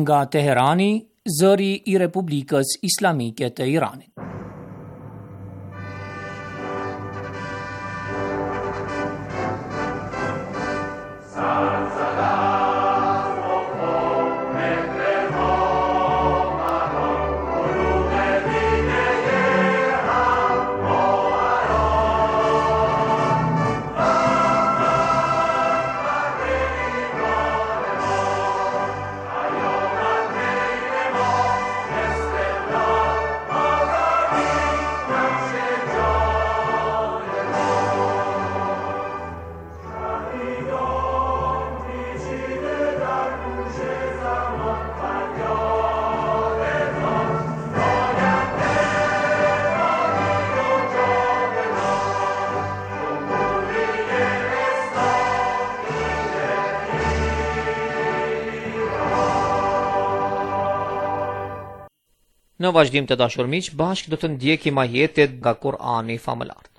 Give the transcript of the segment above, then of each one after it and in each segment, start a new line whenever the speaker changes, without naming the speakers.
Nga Teherani, zëri I Republikës Islamike të Iranit. Në vazhdim të dashur miq, bashkë do të ndjekim ajetet nga Kur'ani famëlar.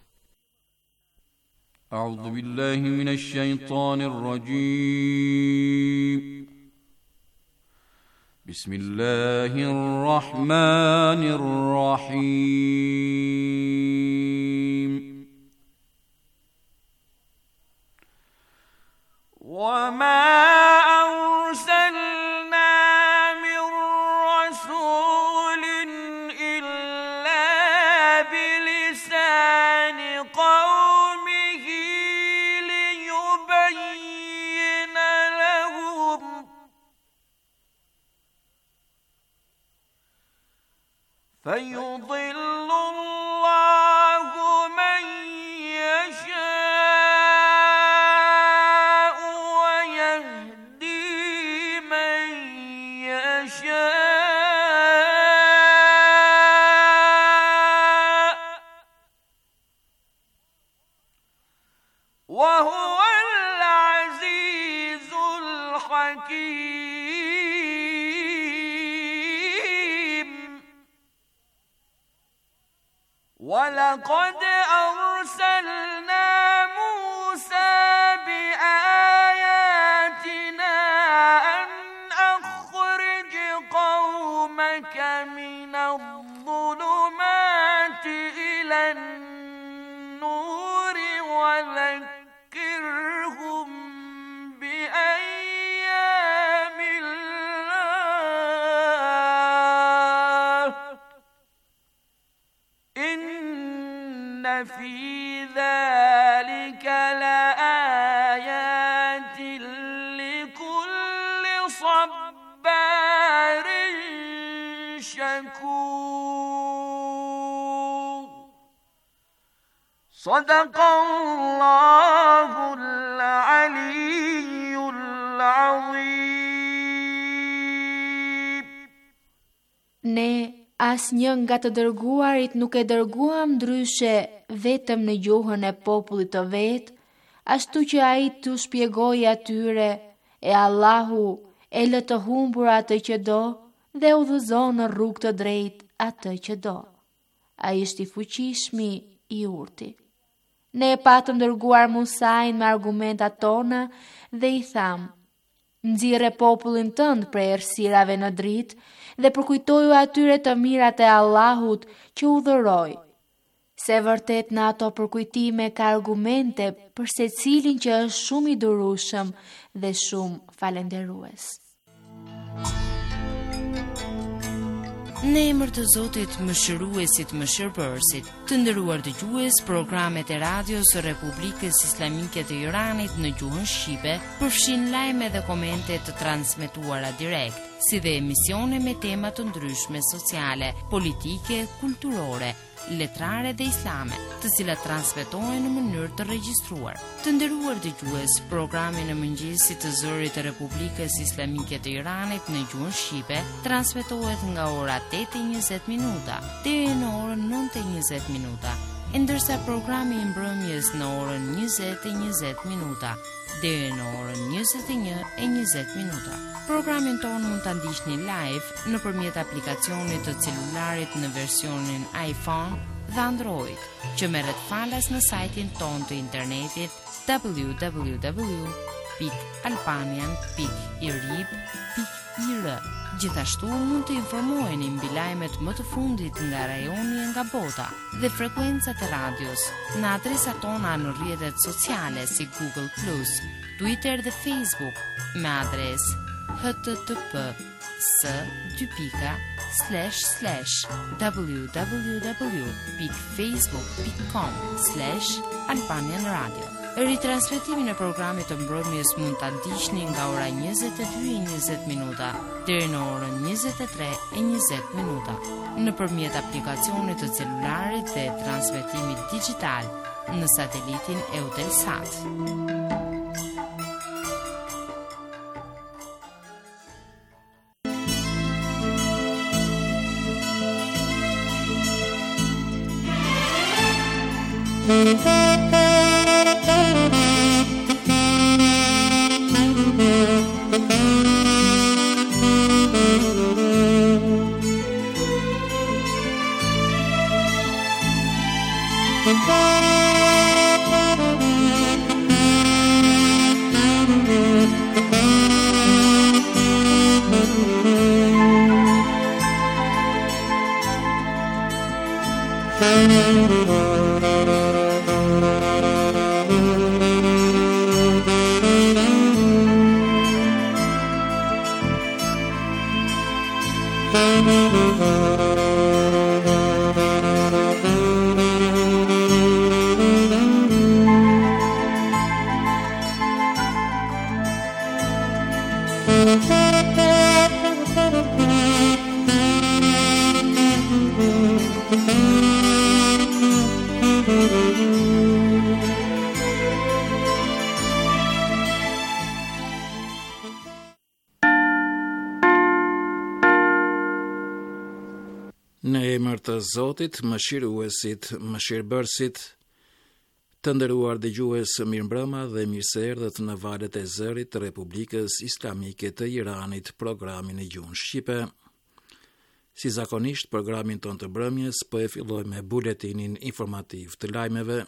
A'udhu billahi minash shaitanir rajim. Bismillahir rahmanir rahim. Wa ma فيضل الله من يشاء ويهدي من يشاء وهو العزيز الحكيم ولقد أرسلنا موسى بآياتنا أن أخرج قومك من الظلمات إلى النور وذكرهم بأيام الله إن في ذلك لآيات لكل صبار شكور صدق الله العلي العظيم.
Ne asnjë nga të dërguarit nuk e dërguam ndryshe vetëm në gjuhën e popullit të vet, ashtu që ai t'u shpjegojë atyre, e Allahu e lë të humbur atë që do dhe udhëzon në rrugë të drejtë atë që do. Ai është I fuqishmi I urti. Ne e patëm dërguar Musain me argumentat tona dhe I tham: nxirre popullin tënd prej errësirave në dritë dhe përkujtoju atyre të mirat e Allahut që udhëroi. Se vërtet në ato përkujtime ka argumente për secilin që është shumë I durueshëm dhe shumë falënderues.
Në emër të Zotit Mëshiruesit Mëshirbërësit, të nderuar dëgjues, programet e radios së Republikës Islamike të Iranit në gjuhën shqipe përfshin lajme dhe komente të transmetuara direkt, si dhe emisione me tema të ndryshme sociale, politike, kulturore, letrare dhe islame, të cilat transmetohen në mënyrë të regjistruar. Të nderuar dëgjues, programi në mëngjesit të zërit të Republikës Islamike të Iranit në gjuhën shqipe transmetohet nga ora 8:20 deri në orën 9:20, ndërsa programi I mbrëmjes në orën 20:20 deri në orën 21:20. Programin tonë mund ta ndiqni live nëpërmjet aplikacionit të celularit në versionin iPhone dhe Android, që merret falas në sajtin tonë të internetit www.albanian.irib.ir. Gjithashtu mund të informoheni mbi lajmet më të fundit nga rajoni e nga bota dhe frekuencat e radios në adresat tona në rrjetet sociale si Google+, Twitter dhe Facebook me adresë http://www.facebook.com/Albanian Radio. Ritransmetimin e programit të mbrëmjes mund ta ndiqni nga ora 22:20 deri në orën 23:20 nëpërmjet aplikacionit të celularit dhe transmetimit digjital në satelitin Eutelsat.
Në emër të Zotit, mëshiruesit, mëshirbërësit, të nderuar dëgjues, mirëmbrëma dhe mirëseerdhët në valët e zërit të Republikës Islamike të Iranit, programin e gjuhën shqipe. Si zakonisht, programin ton të mbrëmjes po e filloj me buletinin informativ të lajmeve.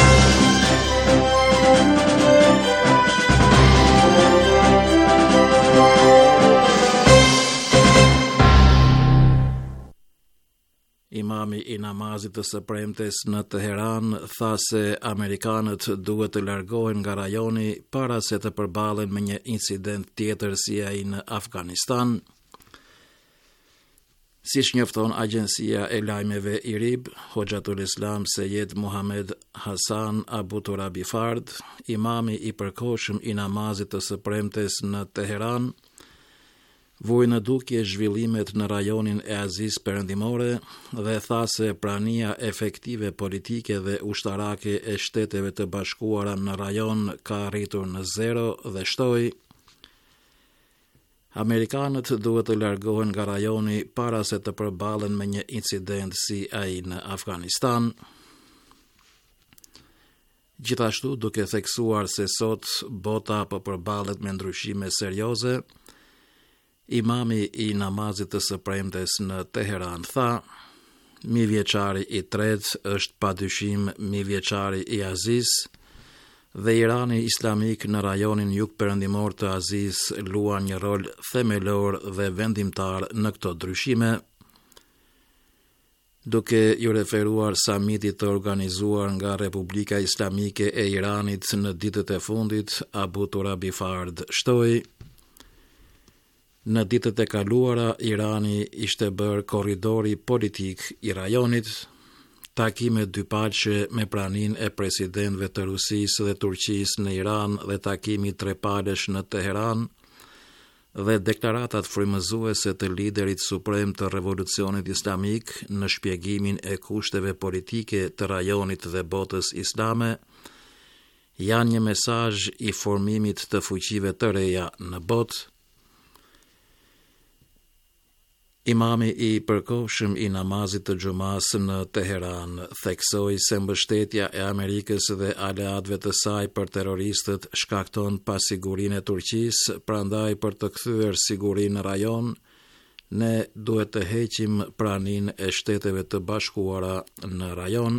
Imami i namazit të së premtes në Teheran tha se amerikanët duhet të largohen nga rajoni para se të përballen me një incident tjetër si ai në Afganistan. Siç njofton agjencia e lajmeve IRIB, Hoxhatul Islam Sejed Muhammad Hasan Abu Turabi Fard, imami i përkohshëm i namazit të së premtes në Teheran, vuj në dukje zhvillimet në rajonin e Azis Perëndimore dhe tha se prania efektive politike dhe ushtarake e Shteteve të Bashkuara në rajon ka arritur në 0 dhe shtoi: Amerikanët duhet të largohen nga rajoni para se të përballen me një incident si ai në Afganistan. Gjithashtu, duke theksuar se sot bota po përballet me ndryshime serioze, imami i namazit të së premtes në Teheran tha: mijëvjeçari i tretë është padyshim mijëvjeçari i Azis dhe Irani Islamik në rajonin jugperëndimor të Azis luan një rol themelor dhe vendimtar në këto ndryshime. Duke ju referuar samitit të organizuar nga Republika Islamike e Iranit në ditët e fundit, Abu Turabi Fard shtoi: në ditët e kaluara, Irani ishte bërë korridori politik i rajonit, takime dypaqe me praninë e presidentëve të Rusisë dhe Turqisë në Iran dhe takimi trepalesh në Teheran dhe deklaratat frymëzuese të liderit suprem të revolucionit islamik në shpjegimin e kushteve politike të rajonit dhe botës islame janë një mesazh i formimit të fuqive të reja në botë. Imami i përkohshëm i namazit të xumas në Teheran theksoi se mbështetja e Amerikës dhe aleatëve të saj për terroristët shkakton pasigurinë e Turqisë, prandaj për të kthyer sigurinë në rajon, ne duhet të heqim praninë e Shteteve të Bashkuara në rajon.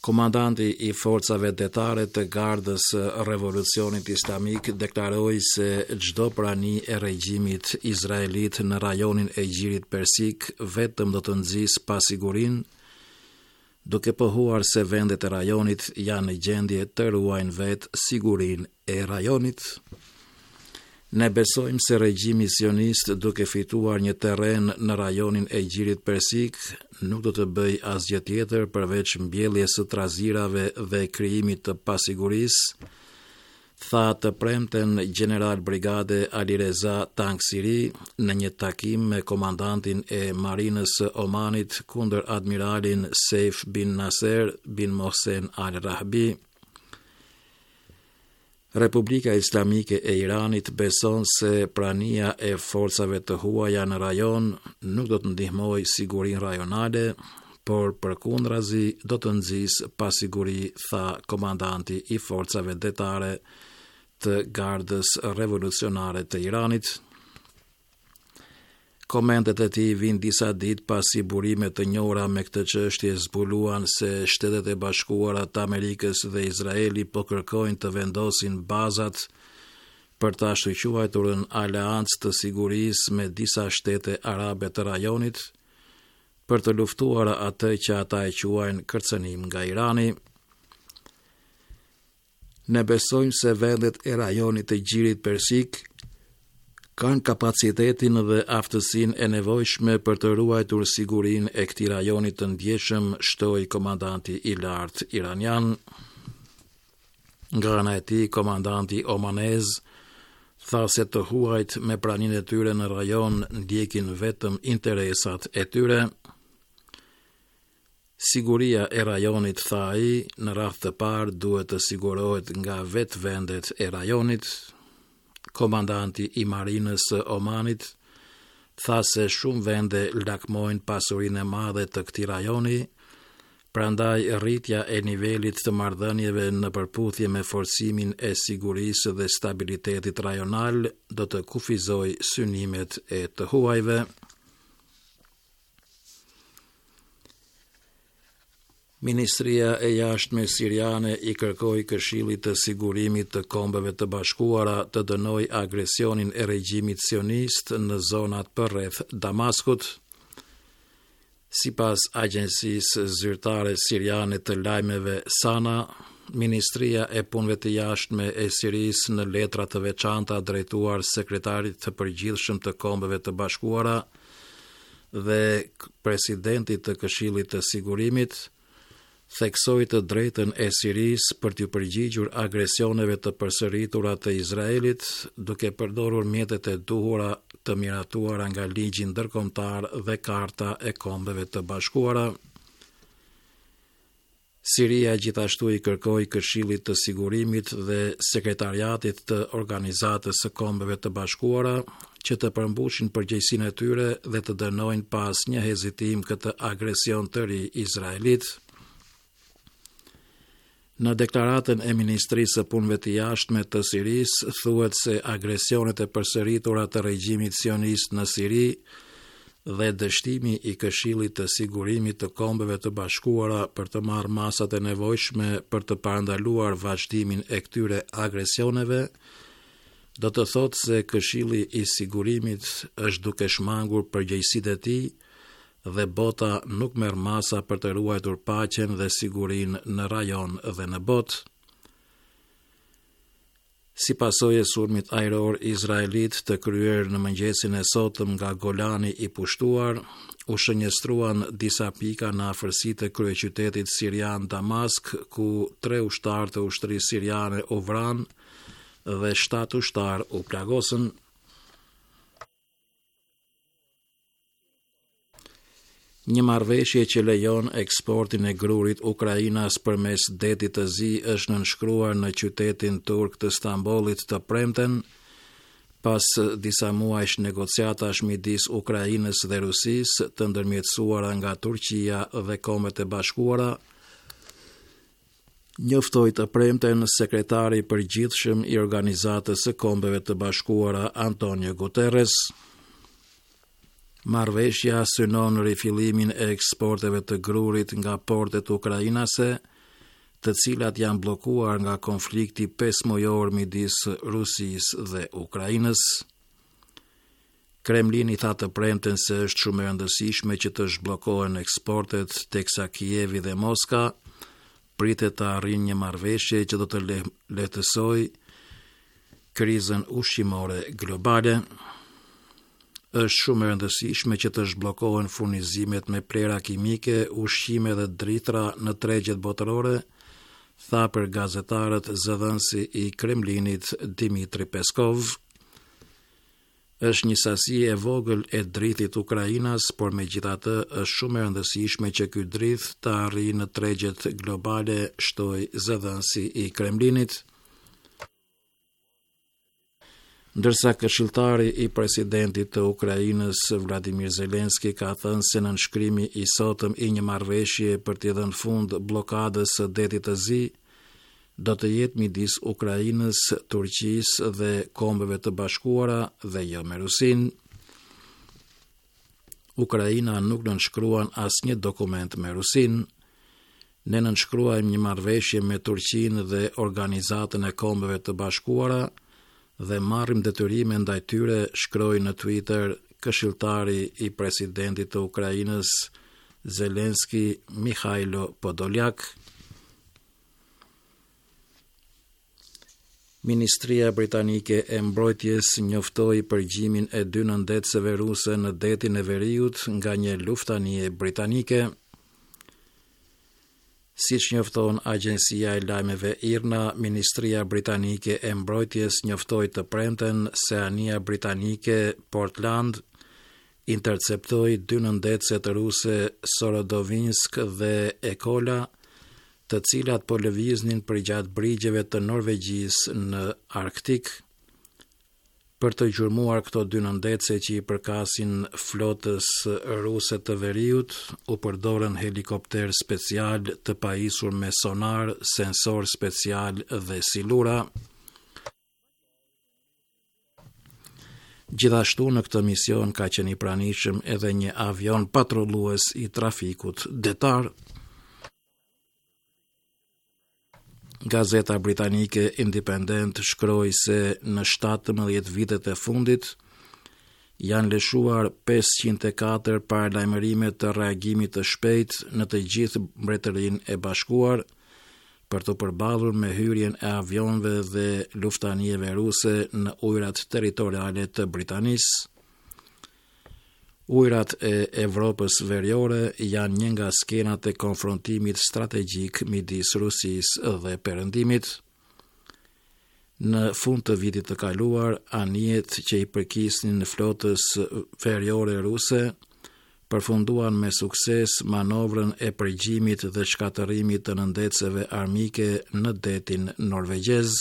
Komandanti i forcave detare të gardës revolucionit islamik deklaroi se çdo prani e regjimit izraelit në rajonin e Gjirit Persik vetëm do të nxjisë pasigurinë, duke pohuar se vendet e rajonit janë në gjendje të ruajnë vetë sigurinë e rajonit. Ne besojmë se regjimi sionist, duke fituar një terren në rajonin e Gjirit Persik, nuk do të bëj asgjë tjetër përveç mbjelljes së trazirave dhe krijimit të pasigurisë, tha të premten General Brigade Alireza Tangsiri në një takim me komandantin e Marinës së Omanit kundër admiralin Seif bin Nasser bin Mohsen al-Rahbi. Republika Islamike e Iranit beson se prania e forcave të huaja në rajon nuk do të ndihmojë sigurinë rajonale, por përkundrazi do të nxjisë pasiguri, tha komandanti i forcave detare të Gardës Revolucionare të Iranit. Komentet e tij vijnë disa ditë pasi burime të njohura me këtë çështje zbuluan se Shtetet e Bashkuara të Amerikës dhe Izraeli po kërkojnë të vendosin bazat për ta shquarturën aleancë të sigurisë me disa shtete arabe të rajonit për të luftuar atë që ata e quajnë kërcënim nga Irani. Ne besojmë se vendet e rajonit të Gjirit Persik kanë kapacitetin dhe aftësinë e nevojshme për të ruajtur sigurinë e këtij rajoni të ndjeshëm, shtoi komandanti i lartë iranian. Nga ana e tij, komandanti omanez tha se të huajt me praninë e tyre në rajon ndjekin vetëm interesat e tyre. Siguria e rajonit, tha ai, në radhë të parë duhet të sigurohet nga vetë vendet e rajonit. Komandanti i Marinës së Omanit tha se shumë vende lakmojnë pasurinë e madhe të këtij rajoni, prandaj rritja e nivelit të marrëdhënieve në përputhje me forcimin e sigurisë dhe stabilitetit rajonal do të kufizojë synimet e të huajve. Ministria e Jashtme siriane i kërkoi Këshillit të Sigurimit të Kombeve të Bashkuara të dënojë agresionin e regjimit sionist në zonat përreth Damaskut. Sipas agjencisë zyrtare siriane të lajmeve Sana, Ministria e Punëve të Jashtme e Sirisë në letra të veçanta drejtuar sekretarit të përgjithshëm të Kombeve të Bashkuara dhe presidentit të Këshillit të Sigurimit, theksoi të drejtën e Sirisë për t'u përgjigjur agresioneve të përsëritura të Izraelit, duke përdorur mjetet e duhura të miratuara nga ligji ndërkombëtar dhe Karta e Kombeve të Bashkuara. Siria gjithashtu i kërkoi Këshillit të Sigurimit dhe Sekretariatit të Organizatës së Kombeve të Bashkuara që të përmbushin përgjegjësinë e tyre dhe të dënojnë pas një hezitim këtë agresion të ri izraelit. Në deklaratën e Ministrisë së Punëve të Jashtme të Sirisë thuhet se agresionet e përsëritura të regjimit sionist në Siri dhe dështimi i Këshillit të Sigurimit të Kombeve të Bashkuara për të marrë masat e nevojshme për të parandaluar vazhdimin e këtyre agresioneve do të thotë se Këshilli i Sigurimit është duke shmangur përgjegjësitë e tij dhe bota nuk merr masa për të ruajtur paqen dhe sigurinë në rajon dhe në botë. Si pasojë e sulmit ajror izraelit të kryer në mëngjesin e sotëm nga Golani i pushtuar, u shënjestruan disa pika në afërsitë e kryeqytetit sirian Damask, ku 3 ushtarë të ushtrisë siriane u vranë dhe 7 ushtarë u plagosën. Një marrëveshje që lejon eksportin e grurit Ukrainas përmes detit të zi është nënshkruar në qytetin turk të Stambollit të premten, pas disa muajsh negociatash midis Ukrainës dhe Rusisë të ndërmjetësuara nga Turqia dhe Kombet e Bashkuara, njoftoi të premten sekretari i përgjithshëm i Organizatës së Kombeve të Bashkuara Antonio Guterres. Marrëveshja synon rifillimin e eksporteve të grurit nga portet ukrainase të cilat janë bllokuar nga konflikti 5 mujor midis Rusisë dhe Ukrainës. Kremlini tha të premten se është shumë e rëndësishme që të zhbllokohen eksportet, teksa Kijevi dhe Moska pritet të arrijnë një marrëveshje që do të lehtësojë krizën ushqimore globale. Është shumë e rëndësishme që të zhbllokohen furnizimet me plera kimike, ushqime dhe dritra në tregjet botërore, tha për gazetarët zëdhënësi i Kremlinit Dmitri Peskov. Është një sasi e vogël e drithit Ukrainas, por megjithatë është shumë e rëndësishme që ky drith të arrijë në tregjet globale, shtoi zëdhënësi i Kremlinit. Ndërsa këshilltari i presidentit të Ukrainës Vladimir Zelenski ka thënë se nënshkrimi i sotëm i një marrëveshje për t'i dhënë fund bllokadës së Detit të Zi do të jetë midis Ukrainës, Turqisë dhe Kombeve të Bashkuara dhe jo me Rusinë. Ukraina nuk nënshkruan asnjë dokument me Rusinë. Ne nënshkruajmë një marrëveshje me Turqinë dhe Organizatën e Kombeve të Bashkuara dhe marrim detyrime ndaj tyre, shkroi në Twitter këshilltari i presidentit të Ukrainës Zelenski, Mikhailo Podolyak. Ministria Britanike e Mbrojtjes njoftoi përgjimin e 2 nëndetësve ruse në detin e Veriut nga një luftanie britanike. Siç njofton agjencia e lajmeve IRNA, Ministria Britanike e Mbrojtjes njoftoi të premten se anija britanike Portland interceptoi 2 nëndetëse të ruse Sorodovinsk dhe Ekola, të cilat po lëviznin përgjatë brigjeve të Norvegjisë në Arktik. Për të gjurmuar këto 2 nëndetëse që i përkasin flotës ruse të Veriut, u përdorën helikopter special të pajisur me sonar, sensor special dhe silura. Gjithashtu në këtë mision ka qenë i pranishëm edhe një avion patrullues i trafikut detar. Gazeta britanike Independent shkroi se në 17 vitet e fundit janë lëshuar 504 paralajmërime të reagimit të shpejt në të gjithë Mbretërinë e Bashkuar për të përballur me hyrjen e avionëve dhe luftanieve ruse në ujrat territoriale të Britanisë. Ujrat e Evropës Veriore janë një nga skenat e konfrontimit strategjik midis Rusisë dhe Perëndimit. Në fund të vitit të kaluar, anijet që i përkisnin flotës veriore ruse përfunduan me sukses manovrën e përgjimit dhe shkatërimit të nëndetësve armike në detin norvegjez.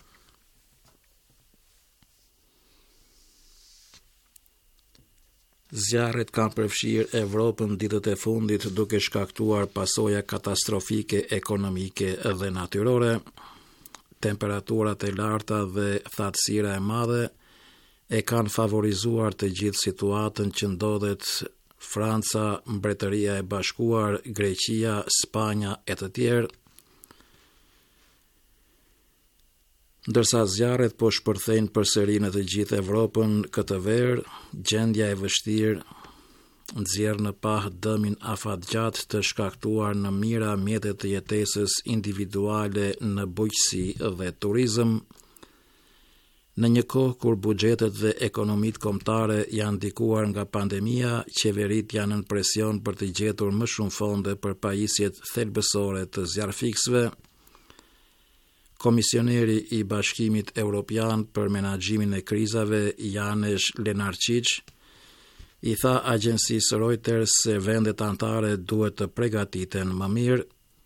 Zjarret kanë përfshirë Evropën ditët e fundit duke shkaktuar pasoja katastrofike ekonomike dhe natyrore. Temperaturat e larta dhe thatësira e madhe e kanë favorizuar të gjithë situatën që ndodhet Franca, Mbretëria e Bashkuar, Greqia, Spanja e të tjerë. Ndërsa zjarret po shpërthejnë përsëri në të gjithë Evropën këtë verë, gjendja e vështirë nxjerr në pah dëmin afatgjat të shkaktuar në mira mjetet të jetesës individuale në bujqësi dhe turizëm. Në një kohë kur buxhetet dhe ekonomitë kombëtare janë ndikuar nga pandemia, qeveritë janë në presion për të gjetur më shumë fonde për pajisjet thelbësore të zjarrfiksëve. Komisioneri i Bashkimit Evropian për menaxhimin e krizave, Janez Lenarčič, i tha agjencisë Reuters se vendet anëtare duhet të përgatiten më mirë.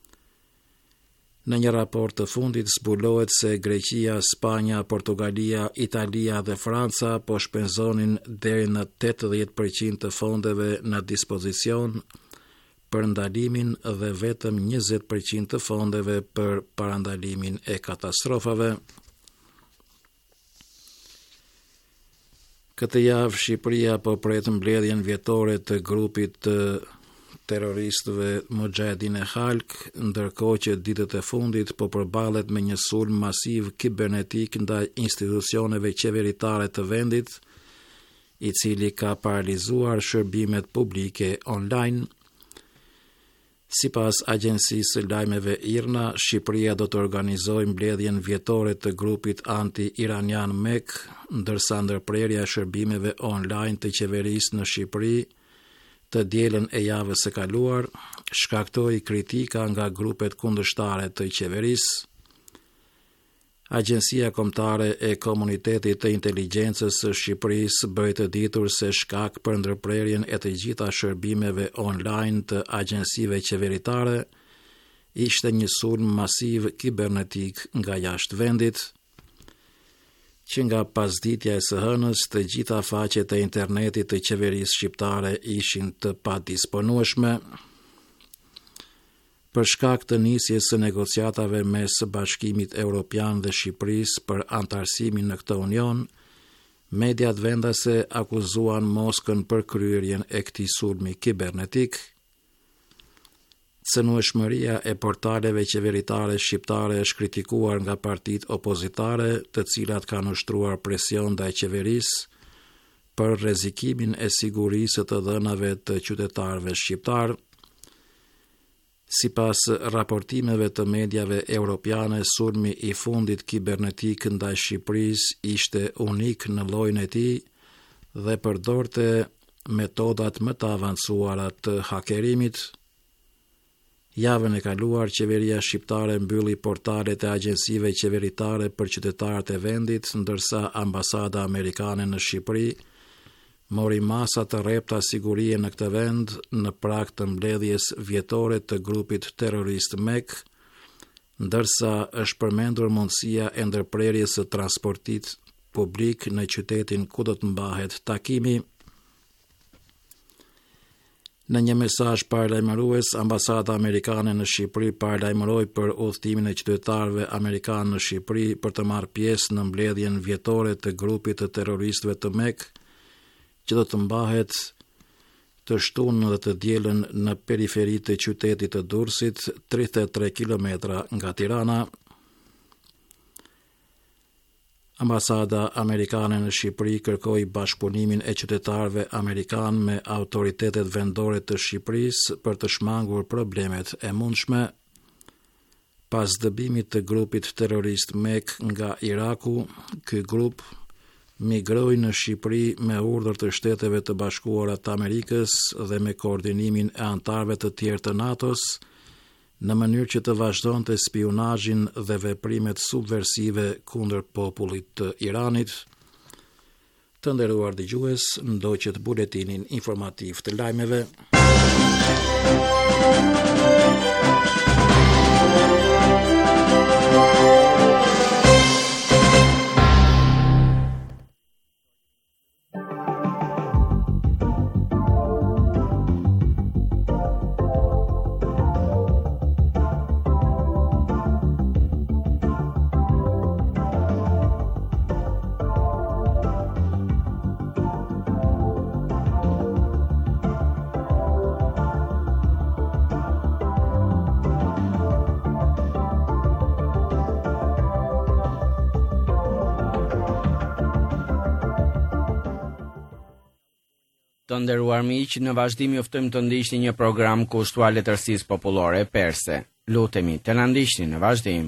Në një raport të fundit zbulohet se Greqia, Spanja, Portugalia, Italia dhe Franca po shpenzonin deri në 80% të fondeve në dispozicion për ndalimin dhe vetëm 20% të fondeve për parandalimin e katastrofave. Këtë javë Shqipëria po pret mbledhjen vjetore të grupit të terroristëve Mujahedin e Khalq, ndërkohë që ditët e fundit po përballet me një sulm masiv kibernetik ndaj institucioneve qeveritare të vendit, i cili ka paralizuar shërbimet publike online. Sipas agjencisë së lajmeve IRNA, Shqipëria do të organizojë mbledhjen vjetore të grupit anti-iranian MEK, ndërsa ndërprerja e shërbimeve online të qeverisë në Shqipëri të dielën e javës së kaluar shkaktoi kritika nga grupet kundërshtare të qeverisë. Agjencia Kombëtare e Komunitetit të Inteligjencës së Shqipërisë bëri të ditur se shkak për ndërprerjen e të gjitha shërbimeve online të agjencive qeveritare ishte një sulm masiv kibernetik nga jashtë vendit, që nga pasditja e së hënës të gjitha faqet e internetit të qeverisë shqiptare ishin të padisponueshme. Për shkak të nisjes së negociatave mes Bashkimit Evropian dhe Shqipërisë për antarësimin në këtë union, mediat vendase akuzuan Moskën për kryerjen e këtij sulmi kibernetik. Cënueshmëria e portaleve qeveritare shqiptare është kritikuar nga partitë opozitare, të cilat kanë ushtruar presion ndaj qeverisë për rrezikimin e sigurisë të dhënave të qytetarëve shqiptar. Sipas raportimeve të mediave europiane, sulmi i fundit kibernetik ndaj Shqipërisë ishte unik në llojin e tij dhe përdorte metodat më të avancuara të hakerimit. Javën e kaluar, qeveria shqiptare mbylli portalet e agjencive qeveritare për qytetarët e vendit, ndërsa ambasada amerikane në Shqipëri mori masa të rrepta sigurie në këtë vend në prag të mbledhjes vjetore të grupit terrorist MEK, ndërsa është përmendur mundësia e ndërprerjes së transportit publik në qytetin ku do të mbahet takimi. Në një mesazh paralajmërues, ambasada amerikane në Shqipëri paralajmëroi për udhëtimin e qytetarëve amerikanë në Shqipëri për të marrë pjesë në mbledhjen vjetore të grupit të terroristëve të MEK, që do të mbahet të shtunë dhe të dielën në periferi të qytetit të Durrësit, 33 kilometra nga Tirana. Ambasada amerikane në Shqipëri kërkoi bashkëpunimin e qytetarëve amerikanë me autoritetet vendore të Shqipërisë për të shmangur problemet e mundshme. Pas dëbimit të grupit terrorist MEK nga Iraku, ky grup migroi në Shqipëri me urdhër të Shteteve të Bashkuara të Amerikës dhe me koordinimin e antarëve të tjerë të NATO-s, në mënyrë që të vazhdonte spionazhin dhe veprimet subversive kundër popullit të Iranit. Të nderuar dëgjues, ndoqët buletinin informativ të lajmeve.
Të nderuar miq, në vazhdim ju ftojmë të ndiqni një program kushtuar letërsisë popullore perse. Lutemi të na ndiqni në vazhdim.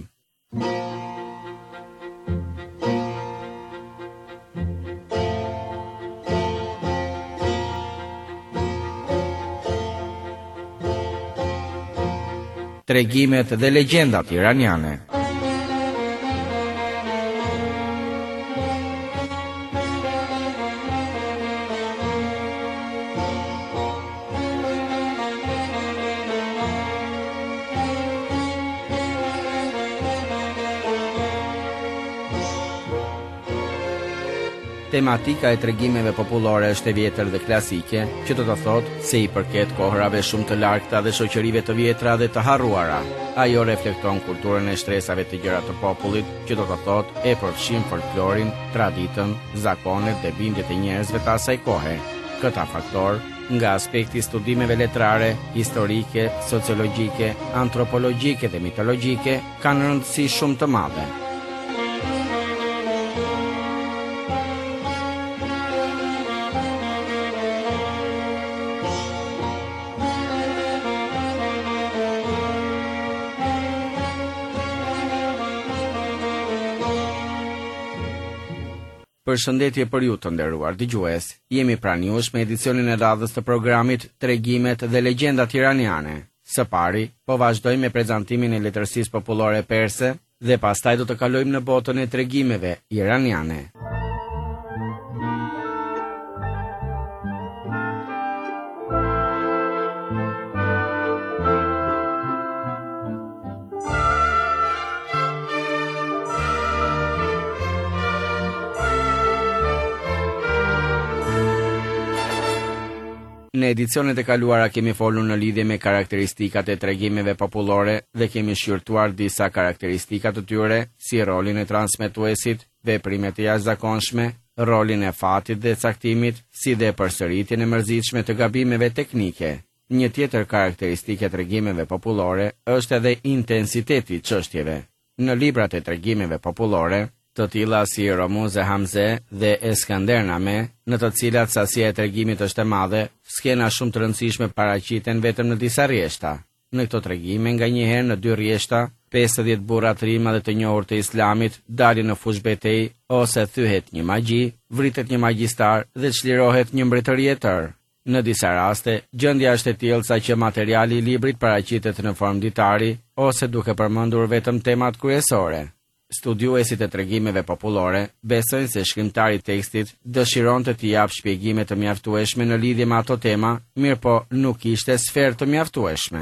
Tregimet dhe legjendat iraniane. Tematika e tregimeve popullore është e vjetër dhe klasike, që do të thotë se i përket kohërave shumë të largta dhe shoqërive të vjetra dhe të harruara. Ajo reflekton kulturën e shtresave të gjëra të popullit, që do të thotë e përfshin folklorin, traditën, zakonet dhe bindjet e njerëzve të asaj kohe. Këta faktor nga aspekti studimeve letrare, historike, sociologjike, antropologjike dhe mitologjike kanë rëndësi shumë të madhe. Përshëndetje për ju të nderuar dëgjues. Jemi pranë jush me edicionin e radhës të programit Tregimet dhe legjendat iraniane. Së pari, po vazhdojmë me prezantimin e letërsisë popullore perse dhe pastaj do të kalojmë në botën e tregimeve iraniane. Në edicionet e kaluara kemi folur në lidhje me karakteristikat e tregimeve popullore dhe kemi shqyrtuar disa karakteristika të tyre, si rolin e transmetuesit, veprimet e jashtëzakonshme, rolin e fatit dhe caktimit, si dhe përsëritjen e mërzitshme të gabimeve teknike. Një tjetër karakteristikë e tregimeve popullore është edhe intensiteti i çështjeve. Në librat e tregimeve popullore, të tilla si Romuz e Hamze dhe Eskandername, në të cilat sasia e tregimit është e madhe, skena shumë të rëndësishme paraqiten vetëm në disa rjeshta. Në këto tregime nganjëherë në 2 rjeshta, 50 burra të rima dhe të njohur të Islamit dalin në fush betejë ose thyhet një magji, vritet një magjistar dhe çlirohet një mbretëri e tërë. Në disa raste, gjendja është e tillë sa që materiali i librit paraqitet në formë ditari ose duke përmendur vetëm temat kryesore. Studiuesit e tregimeve popullore besojnë se shkrimtari i tekstit dëshiron të t'i jap shpjegime të mjaftueshme në lidhje me ato tema, mirë po nuk kishte sferë të mjaftueshme.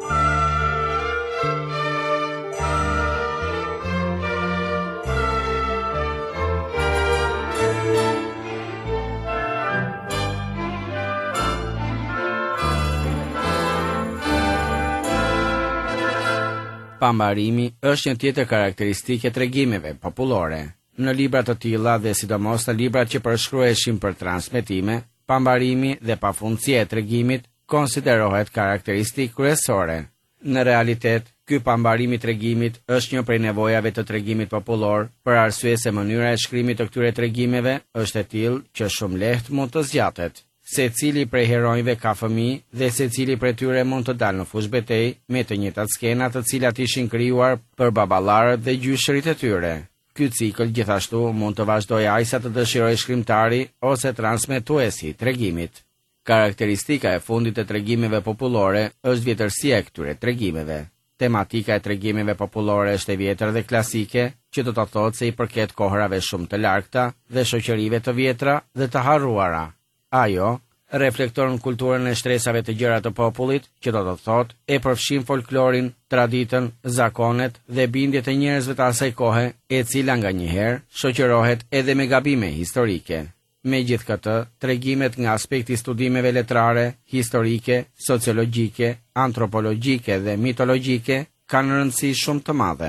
Pambarimi është një tjetër karakteristikë e tregimeve popullore. Në libra të tilla dhe sidomos në librat që përshkruheshin për transmetime, pambarimi dhe pafundësia e tregimit konsiderohet karakteristikë kryesore. Në realitet, ky pambarim i tregimit është një prej nevojave të tregimit popullor, për arsye se mënyra e shkrimit të këtyre tregimeve është e tillë që shumë lehtë mund të zgjatet. Secili prej heronjve ka fëmijë dhe secili prej tyre mund të dalë në fush betejë me të njëjtat skena të cilat ishin krijuar për baballarët dhe gjyshërit e tyre. Ky cikël gjithashtu mund të vazhdojë ajsa të dëshirojë shkrimtari ose transmetuesi i tregimit. Karakteristika e fundit të tregimeve popullore është vjetërsia e këtyre tregimeve. Tematika e tregimeve popullore është e vjetër dhe klasike, që do të thotë se i përket kohërave shumë të largta dhe shoqërive të vjetra dhe të harruara. Ajo reflekton kulturën e shtresave të gjëra të popullit, që do të thotë e përfshin folklorin, traditën, zakonet dhe bindjet e njerëzve të asaj kohe, e cila nganjëherë shoqërohet edhe me gabime historike. Megjithatë, tregimet nga aspekti studimeve letrare, historike, sociologjike, antropologjike dhe mitologjike kanë rëndësi shumë të madhe.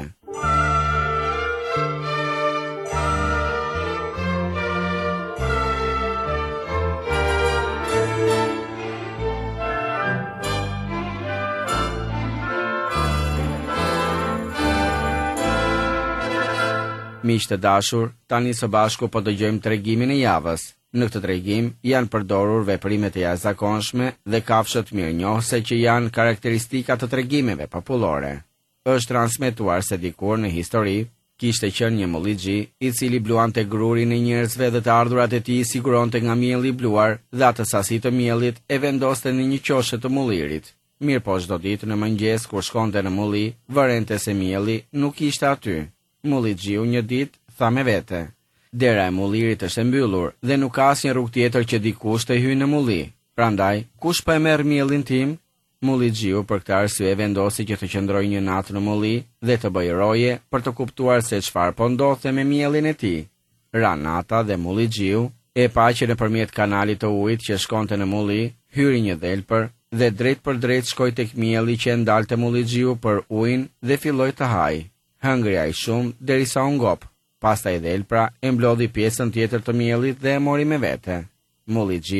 Miq të dashur, tani së bashku po dëgjojmë tregimin e javës. Në këtë tregim janë përdorur veprimet e jashtëzakonshme dhe kafshët mirënjohëse që janë karakteristika të tregimeve popullore. Është transmetuar se dikur në histori kishte qenë një mullixhi i cili bluante grurin e njerëzve dhe të ardhurat e tij siguronte nga mielli i bluar dhe atë sasi të miellit e vendoste në një qoshe të mullirit. Mirë po çdo ditë në mëngjes kur shkonte në mulli, vërente se mielli nuk ishte aty. Mullixhiu një ditë tha me vete: "Dera e mullirit është e mbyllur dhe nuk ka asnjë rrugë tjetër që dikush të hyjë në mulli. Prandaj, kush po e merr miellin tim?" Mullixhiu për këtë arsye vendosi që të qëndrojë një natë në mulli dhe të bëjë roje për të kuptuar se çfarë po ndodhte me miellin e tij. Ra nata dhe Mullixhiu e pa që nëpërmjet kanalit të ujit që shkonte në mulli, hyri një dhelpër dhe drejt për drejt shkoi tek mielli që e ndalte Mullixhiu për ujin dhe filloi të hajë. Hëngri ai shumë derisa u ngop. Pastaj dhelpra e mblodhi pjesën tjetër të miellit dhe e mori me vete. Mullixhiu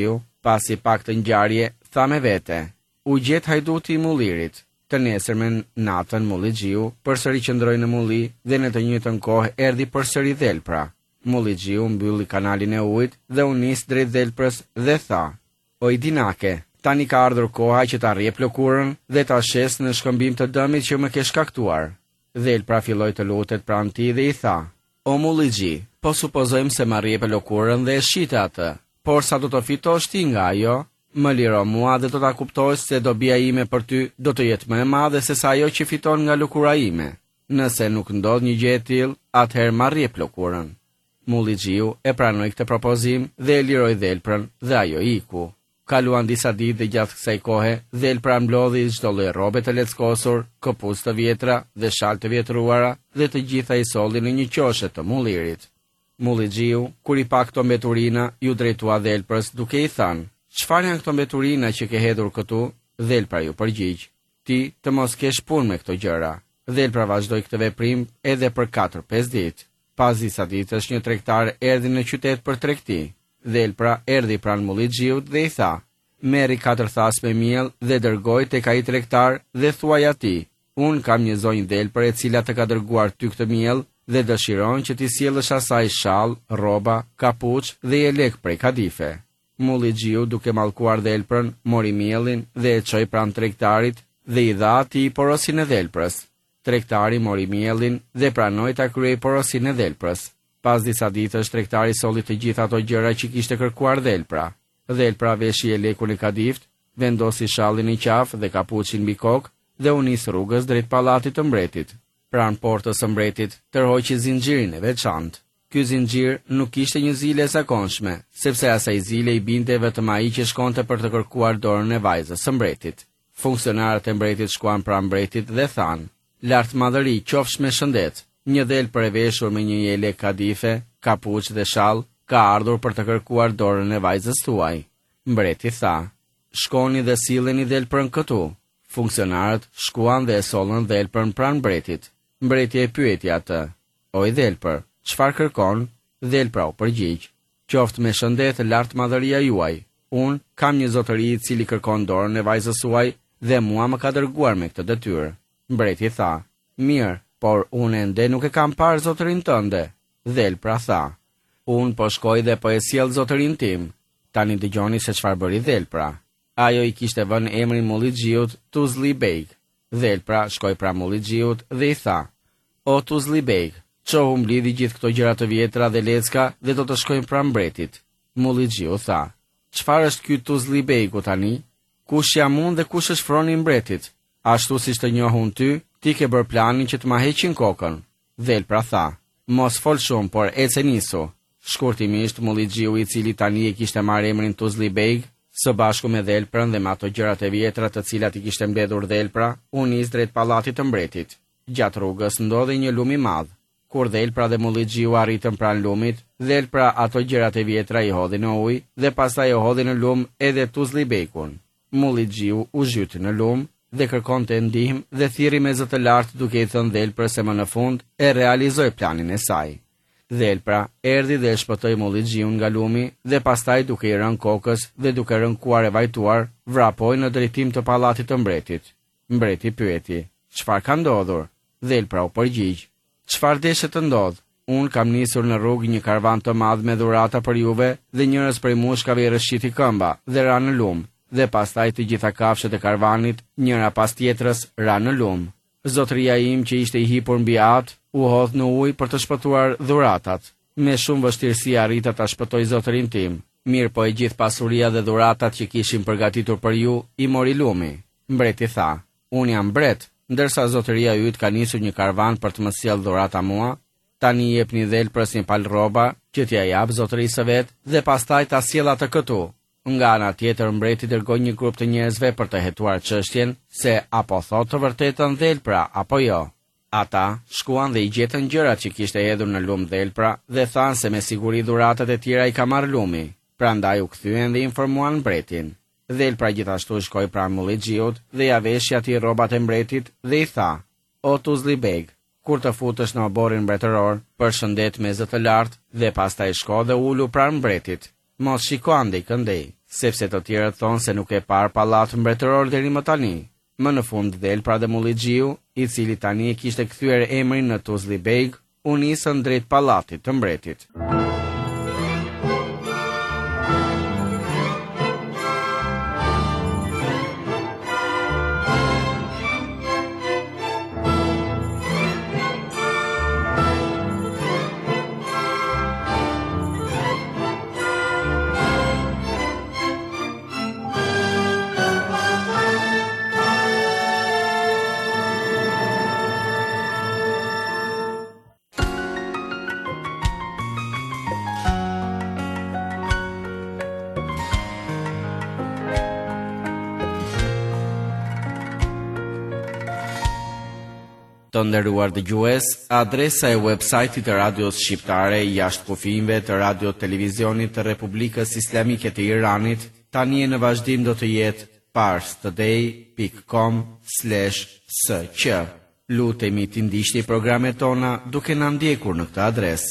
Pasi pak të ngjarje, tha me vete, u gjet hajduti i mullirit. Të nesërmen natën mulli Gjiu përsëri qëndroi në mulli dhe në të njëjtën kohë erdhi përsëri dhelpra. Mulli Gjiu mbylli kanalin e ujit dhe u nis drejt dhelprës dhe tha: "O i dinake, tani ka ardhur koha që ta rrjep lëkurën dhe ta shes në shkëmbim të dëmit që më ke shkaktuar." Dhelpra filloi të lutet pranë tij dhe i tha: "O mulli Gji, po supozojmë se ma rrjep lëkurën dhe e shite atë, por sa do të fitosh ti nga ajo, më liro mua dhe do ta kuptosh se dobia ime për ty do të jetë më e madhe se sa ajo që fiton nga lëkura ime. Nëse nuk ndodh një gjë e tillë, atëherë ma rrjep lëkurën." Mulli Gjiu e pranoi këtë propozim dhe e liroi dhelprën dhe ajo iku. Kaluan disa ditë dhe gjatë kësaj kohe, dhelpra mblodhi çdo lloj rrobe të leckosur, këpucë të vjetra dhe shalë të vjetruara dhe të gjitha i solli në një qoshe të mullirit. Mulli Gjiu, kur i pa këto mbeturina, ju drejtua dhelprës duke i thënë: "Çfarë janë këto mbeturina që ke hedhur këtu?" Dhelpra ju përgjigj: "Ti të mos kesh punë me këto gjëra." Dhelpra vazhdoi këtë veprim edhe për 4-5 ditë. Pas disa ditësh një tregtar erdhi në qytet për tregti. Dhelpra erdhi pranë mullit Gjiut dhe i tha: "Merri 4 thasë me miell dhe dërgoj tek ai tregtar dhe thuaj atij: Unë kam një zonjë dhelpër e cila të ka dërguar ty këtë miell dhe dëshiron që ti sjellësh asaj shall, rroba, kapuç dhe jelek prej kadife." Mulli Gjiu, duke mallkuar dhelprën, mori miellin dhe e çoi pranë tregtarit dhe i dha atij porosin e dhelprës. Tregtari mori miellin dhe pranoi ta kryej porosin e dhelprës. Pas disa ditësh tregtari solli të gjitha ato gjëra që kishte kërkuar dhelpra. Dhelpra veshi jelekun e kadift, vendosi shallin i qafë dhe kapuçin mbi kokë dhe u nis rrugës drejt pallatit të mbretit. Pranë portës së mbretit tërhoqi zinxhirin e veçantë. Ky zinxhir nuk kishte një zile e zakonshme, sepse asaj zile i binte vetëm ai që shkonte për të kërkuar dorën e vajzës së mbretit. Funksionarët e mbretit shkuan pranë mbretit dhe thanë: "Lart madhëri, qofsh me shëndet. Një dhelpër e veshur me një jelek kadife, kapuç dhe shall ka ardhur për të kërkuar dorën e vajzës tuaj." Mbreti tha: "Shkoni dhe silleni dhelpërën këtu." Funksionarët shkuan dhe e sollën dhelpërën pranë mbretit. Mbreti e pyeti atë: "O i dhelpër, çfarë kërkon?" Dhelpra u përgjigj: "Qoftë me shëndet lart madhëria juaj. Unë kam një zotëri i cili kërkon dorën e vajzës suaj dhe mua më ka dërguar me këtë detyrë." Mbreti tha: "Mirë, por unë ende nuk e kam parë zotërin tënde." Dhelpra tha: "Unë po shkoj dhe po e sjell zotërin tim." Tani dëgjoni se çfarë bëri dhelpra. Ajo i kishte vënë emrin mullit Gjiut Tuzli Beg. Dhelpra shkoi pranë mullit Gjiut dhe i tha: "O Tuzli Beg, çohu mblidhi gjithë këto gjëra të vjetra dhe lecka dhe do të shkojmë pranë mbretit." Mulli Gjiu tha: "Çfarë është ky Tuzli Begu tani? Kush jam unë dhe kush është froni i mbretit? Ashtu siç të njohun ty, ti ke bërë planin që të ma heqin kokën." Dhelpra tha: "Mos fol shumë, por ece nisu." Shkurtimisht mulli Gjiu, i cili tani e kishte marrë emrin Tuzli Beg, së bashku me dhelprën dhe me ato gjërat e vjetra të cilat i kishte mbledhur dhelpra, u nis drejt pallatit të mbretit. Gjatë rrugës ndodhi një lum i madh. Kur dhelpra dhe mulli Gjiu arritën pranë lumit, dhelpra ato gjërat e vjetra i hodhi në ujë dhe pastaj e hodhi në lum edhe Tuzli Begun. Mulli Gjiu u zhyti në lum dhe kërkonte ndihmë dhe thirri me zë të lartë duke i thënë dhelprës se më në fund e realizoi planin e saj. Dhelpra erdhi dhe e shpëtoi mullit Gjiun nga lumi dhe pastaj duke i rënë kokës dhe duke rënkuar e vajtuar, vrapoi në drejtim të pallatit të mbretit. Mbreti pyeti: "Çfarë ka ndodhur?" Dhelpra u përgjigj: "Çfarë deshe të ndodh? Unë kam nisur në rrugë një karvan të madh me dhurata për juve dhe njërës prej mushkave i rëshqiti këmba dhe ra në lum, dhe pastaj të gjitha kafshët e karvanit, njëra pas tjetrës, ra në lum. Zotëria im që ishte i hipur mbi atë, u hodh në ujë për të shpëtuar dhuratat. Me shumë vështirësi arrita ta shpëtoj zotërin tim. Mirë po e gjithë pasuria dhe dhuratat që kishim përgatitur për ju, i mori lumi." Mbreti tha: "Unë jam mbret, ndërsa zotëria yt ka nisur një karvan për të më sjellë dhurata mua. Tani jepni dhelprës një palë rroba që t'ja jap zotërisë vet dhe pastaj ta sjell atë këtu." Nga ana tjetër mbreti dërgoi një grup të njerëzve për të hetuar çështjen se apo thot të vërtetën dhelpra apo jo. Ata shkuan dhe i gjetën gjërat që kishte hedhur në lum dhelpra dhe thanë se me siguri dhuratat e tjera i ka marrë lumi. Prandaj u kthyen dhe informuan mbretin. Dhelpra gjithashtu shkoi pranë mullit Gjiut dhe ja veshi atij rrobat e mbretit dhe i tha: "O Tuzli Beg, kur të futesh në oborrin mbretëror, përshëndet me zë të lartë dhe pastaj shko dhe ulu pranë mbretit. Mos shiko andej këndej, sepse të tjerët thonë se nuk e parë pallat mbretëror deri më tani. Më në fund del Prademulligjiu, i cili tani e kishte kthyer emrin në Tuzli Beg, u nisën drejt pallatit të mbretit. Të nderuar dëgjues, adresa e websajtit të Radios Shqiptare jashtë kufijve të Radio Televizionit të Republikës Islamike të Iranit tani në vazhdim do të jetë parstoday.com/sq. Lutemi të ndiqni programet tona duke na ndjekur në këtë adresë.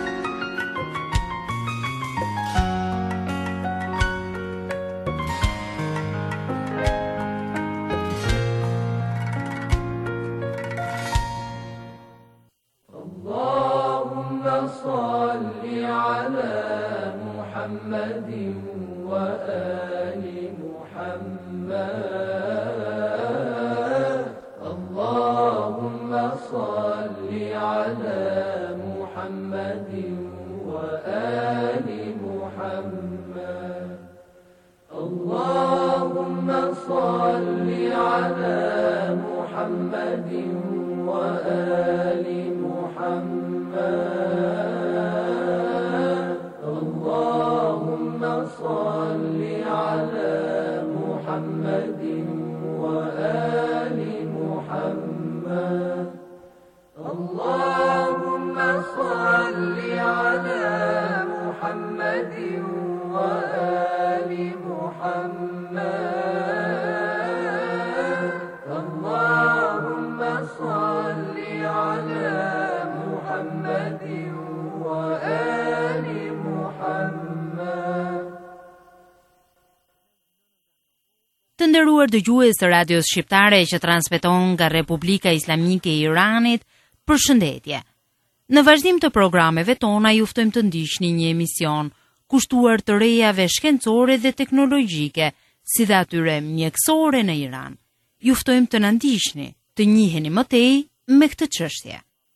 Të nderuar dëgjues të Radios Shqiptare që transmeton nga Republika Islamike e Iranit, përshëndetje. Në vazhdim të programeve tona ju ftojmë të ndiqni një emision kushtuar të rejave shkencore dhe teknologjike, si dhe atyre mjekësore në Iran. Ju ftojmë të na ndiqni, të njiheni më tej me këtë çështje.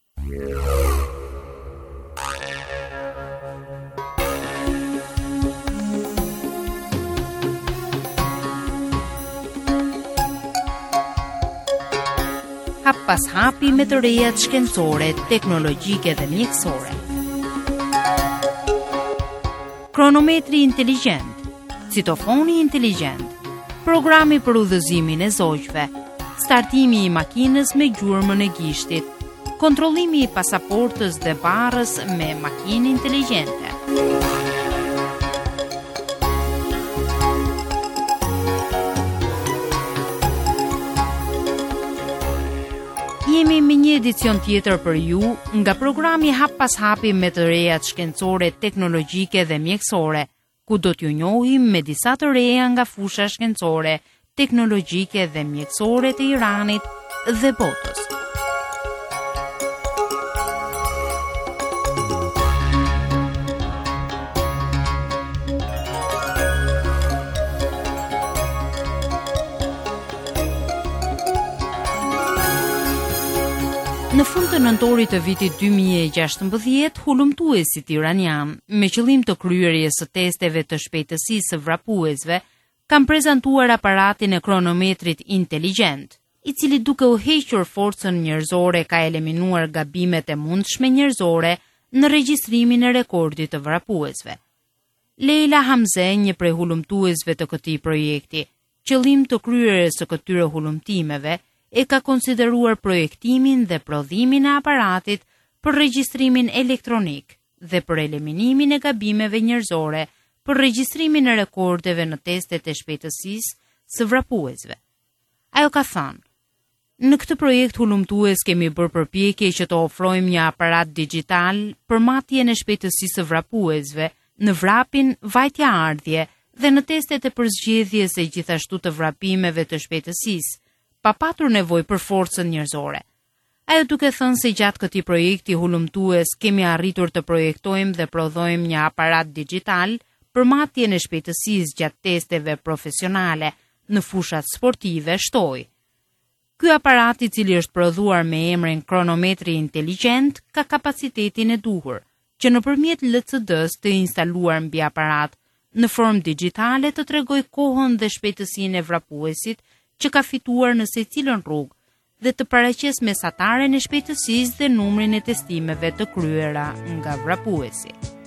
Hap pas hapi me të rejat shkencore, teknologjike dhe mjekësore. Kronometri inteligjent, citofoni inteligjent, programi për udhëzimin e zogjve, startimi i makinës me gjurmën e gishtit, kontrollimi i pasaportës dhe barrës me makinë inteligjente. Jemi me një edicion tjetër për ju nga programi hap pas hapi me të rejat shkencore, teknologjike dhe mjekësore, ku do t'ju njohim me disa të reja nga fusha shkencore, teknologjike dhe mjekësore të Iranit dhe botës. Në fund të nëntorit të vitit 2016, hulumtuesit iranian, me qëllim të kryerjes së testeve të shpejtësisë së vrapuesve, kanë prezantuar aparatin e kronometrit inteligjent, i cili duke u hequr forcën njerëzore ka eliminuar gabimet e mundshme njerëzore në regjistrimin e rekordit të vrapuesve. Leila Hamze, një prej hulumtuesve të këtij projekti, qëllim të kryerjes së këtyre hulumtimeve, e ka konsideruar projektimin dhe prodhimin e aparatit për regjistrimin elektronik dhe për eliminimin e gabimeve njerëzore për regjistrimin e rekordeve në testet e shpejtësisë së vrapuesve. Ajo ka thënë: "Në këtë projekt hulumtues kemi bërë përpjekje që të ofrojmë një aparat digjital për matjen e shpejtësisë së vrapuesve në vrapin vajtja-ardhje dhe në testet e përzgjedhjes e gjithashtu të vrapimeve të shpejtësisë, pa patur nevojë për forcën njerëzore. Ajo duke thënë se gjatë këtij projekti hulumtues kemi arritur të projektojmë dhe prodhojmë një aparat digjital për matjen e shpejtësisë gjatë testeve profesionale në fushat sportive, shtoi. Ky aparat, i cili është prodhuar me emrin kronometri inteligjent, ka kapacitetin e duhur, që nëpërmjet LCD-s të instaluar mbi aparat në formë digjitale të tregoj kohën dhe shpejtësinë e vrapuesit që ka fituar në secilën rrugë dhe të paraqes mesataren e shpejtësisë dhe numrin e testimeve të kryera nga vrapuesi.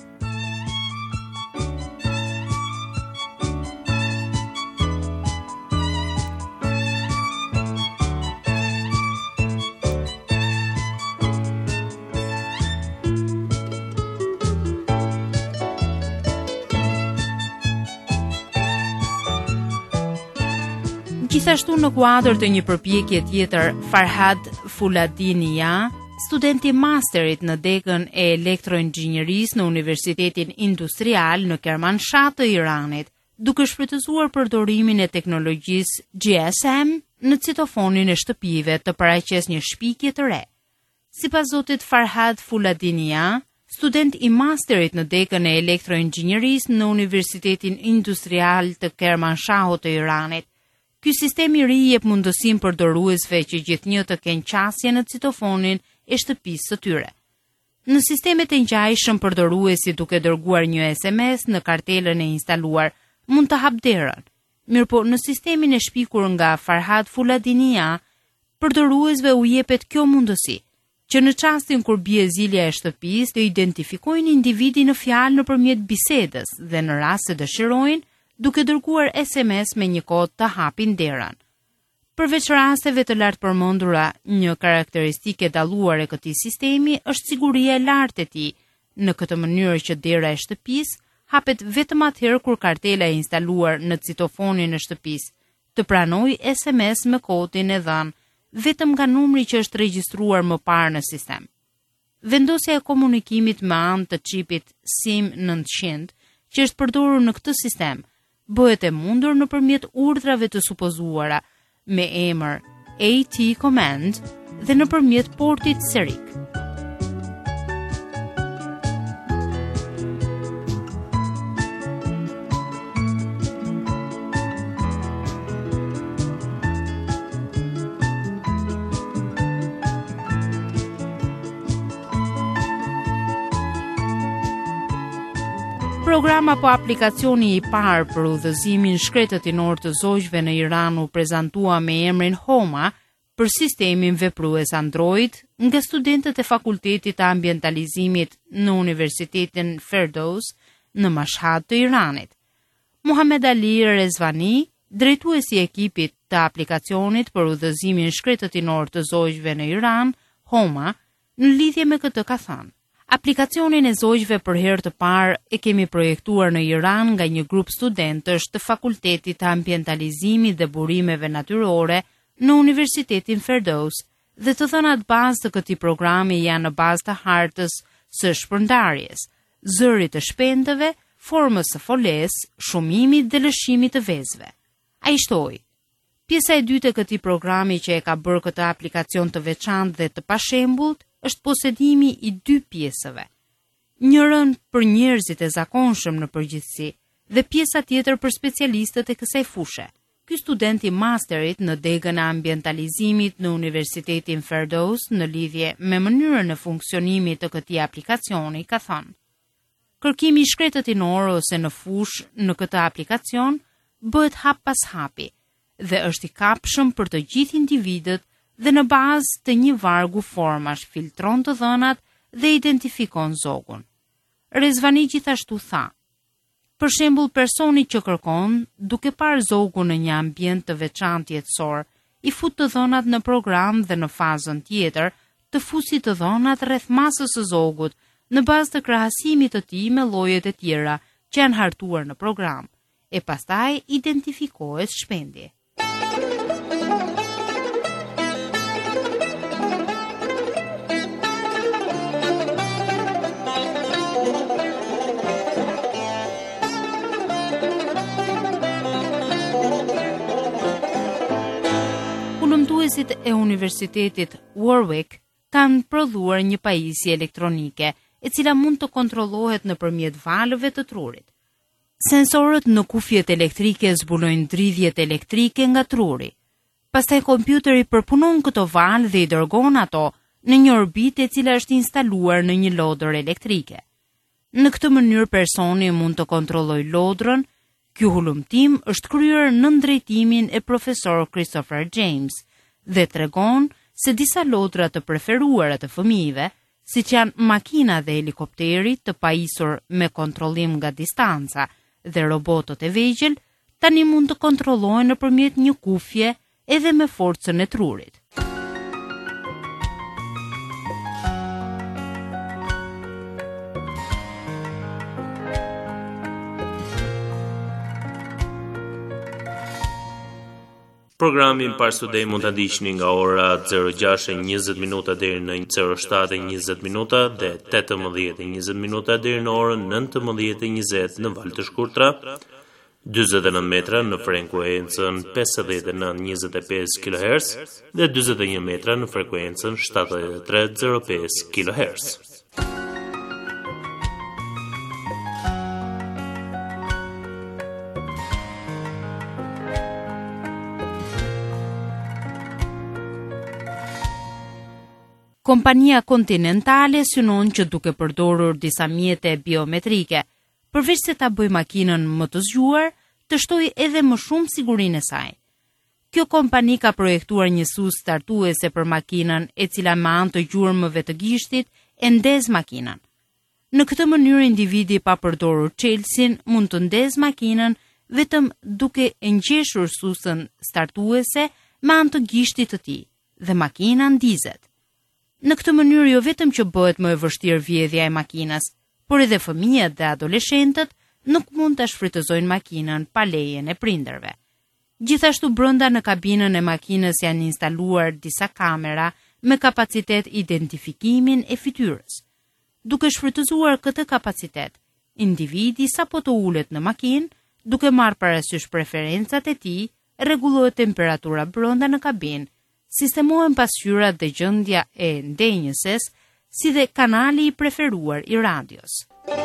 Gjithashtu në kuadër të një përpjekje tjetër, Farhad Fuladinia, studenti masterit në degën e elektroinxhinierisë në Universitetin Industrial në Kermanshah të Iranit, duke shfrytëzuar përdorimin e teknologjisë GSM në citofonin e shtëpive të paraqes një shpikje të re. Sipas zotit Farhad Fuladinia, student i masterit në degën e elektroinxhinierisë në Universitetin Industrial të Kermanshahut të Iranit, ky sistem i ri jep mundësinë përdoruesve që gjithnjë të kenë qasje në citofonin e shtëpisë së tyre. Në sistemet e ngjajshëm, përdoruesi duke dërguar një SMS në kartelën e instaluar mund të hap derën. Mirëpo në sistemin e shpikur nga Farhad Fuladinia, përdoruesve u jepet kjo mundësi, që në çastin kur bie zilja e shtëpisë të identifikojnë individin në fjalë nëpërmjet bisedës dhe në rast se dëshirojnë, duke dërguar SMS me një kod të hapin derën. Përveç rasteve të lartë përmendura, një karakteristike dalluar e këtij sistemi është siguria e lartë e tij, në këtë mënyrë që dera e shtëpisë hapet vetëm atëherë kur kartela e instaluar në citofonin e shtëpisë të pranojë SMS me kodin e dhënë vetëm nga numri që është regjistruar më parë në sistem. Vendosja e komunikimit me anë të çipit SIM 900, që është përdorur në këtë sistem, bëhet e mundur nëpërmjet urdhrave të supozuara me emër AT Command dhe nëpërmjet portit serik. Program apo aplikacioni i parë për udhëzimin shkretëtinor të zogjve në Iran u prezantua me emrin Homa për sistemin veprues Android nga studentët e Fakultetit të Ambientalizimit në Universitetin Firdaus në Mashhad të Iranit. Muhammed Ali Rezvani, drejtuesi i ekipit të aplikacionit për udhëzimin shkretëtinor të zogjve në Iran, Homa, në lidhje me këtë ka thënë: aplikacionin e zogjve për herë të parë e kemi projektuar në Iran nga një grup studentësh të Fakultetit të Ambientalizimit dhe Burimeve Natyrore në Universitetin Firdaus, dhe të dhënat bazë të këtij programi janë në bazë të hartës së shpërndarjes, zërit të shpendëve, formës së folesë, shumimit dhe lëshimit të vezëve. Ai shtoi: pjesa e dytë e këtij programi që e ka bërë këtë aplikacion të veçantë dhe të pashembullt është posedimi i dy pjesëve. Njërën për njerëzit e zakonshëm në përgjithësi dhe pjesa tjetër për specialistët e kësaj fushe. Ky student i masterit në degën e ambientalizimit në Universitetin Firdaus në lidhje me mënyrën e funksionimit të këtij aplikacioni ka thënë: kërkimi i shkretëtinor ose në fushë në këtë aplikacion bëhet hap pas hapi dhe është i kapshëm për të gjithë individët dhe në bazë të një vargu formash filtron të dhënat dhe identifikon zogun. Rezvani gjithashtu tha: për shembull, personi që kërkon, duke parë zogun në një ambient të veçantë jetësor, i fut të dhënat në program dhe në fazën tjetër të fusi të dhënat rreth masës së zogut në bazë të krahasimit të tij me llojet e tjera që janë hartuar në program, e pastaj identifikohet shpendi. Mësuesit e Universitetit Warwick kanë prodhuar një pajisje elektronike e cila mund të kontrollohet nëpërmjet valëve të trurit. Sensorët në kufjet elektrike zbulojnë dridhjet elektrike nga truri. Pastaj kompjuteri përpunon këto valë dhe i dërgon ato në një orbitë e cila është instaluar në një lodër elektrike. Në këtë mënyrë personi mund të kontrollojë lodrën. Ky hulumtim është kryer në drejtimin e profesor Christopher James dhe tregon se disa lodra të preferuara të fëmijëve, siç janë makina dhe helikopteri të pajisur me kontrollim nga distanca dhe robotët e vegjël, tani mund të kontrollohen nëpërmjet një kufje edhe me forcën e trurit.
Programin Parsudej mund të ndiqni nga ora 06:20 minuta deri në 07:20 minuta dhe 18:20 minuta deri në orën 19:20 në valë të shkurtra, 49 metra në frekuencën 5925 kHz dhe 41 metra në frekuencën 7305 kHz.
Kompania Continentale synon që duke përdorur disa mjete biometrike, përveç se ta bëjë makinën më të zgjuar, të shtojë edhe më shumë sigurinë e saj. Kjo kompani ka projektuar një sus startuese për makinën, e cila me anë të gjurmëve të gishtit e ndez makinën. Në këtë mënyrë individi pa përdorur çelësin mund të ndez makinën vetëm duke e ngjeshur susën startuese me anë të gishtit të tij dhe makina ndizet. Në këtë mënyrë jo vetëm që bëhet më e vështirë vjedhja e makinës, por edhe fëmijët dhe adoleshentët nuk mund të shfrytëzojnë makinën pa lejen e prindërve. Gjithashtu brenda në kabinën e makinës janë instaluar disa kamera me kapacitet identifikimin e fytyrës. Duke shfrytëzuar këtë kapacitet, individi sapo të ulet në makinë, duke marrë parasysh preferencat e tij, rregullohet temperatura brenda në kabinë, sistemohen pasqyrat dhe gjendja e ndenjëses, si dhe kanali i preferuar i radios.